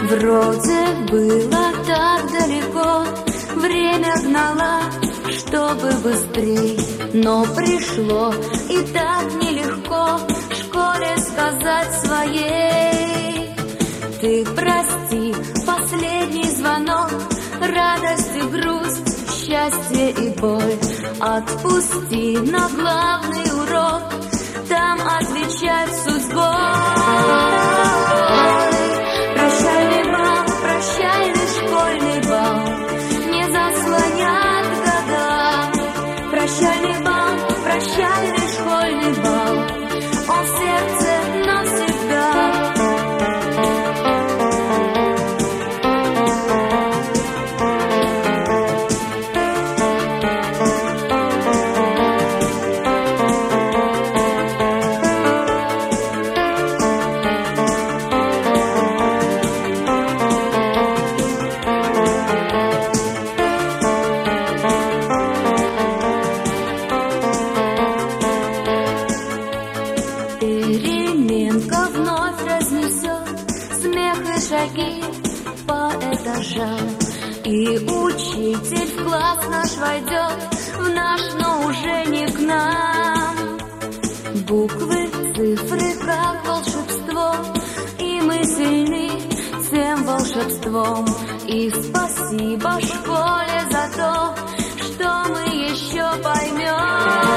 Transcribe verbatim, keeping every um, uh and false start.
Вроде было так далеко, время гнало, чтобы быстрей, но пришло и так нелегко школе сказать своей. Ты прости, последний звонок, радость и грусть, счастье и боль. Отпусти на главный урок, там отвечать судьбой. Прощальный бал, прощальный школьный бал, не заслонят года. Прощальный бал, прощальный школьный бал, он в сердце навсегда. Переменка вновь разнесет смех и шаги по этажам, и учитель в класс наш войдет, в наш, но уже не к нам. Буквы, цифры, как волшебство, и мы сильны всем волшебством. И спасибо школе за то, что мы еще поймем.